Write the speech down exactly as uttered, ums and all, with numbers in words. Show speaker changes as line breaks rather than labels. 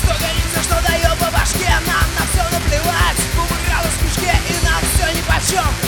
Что горится, что дает по башке, нам на все наплевать. Бумагал в спичке и нам все нипочем.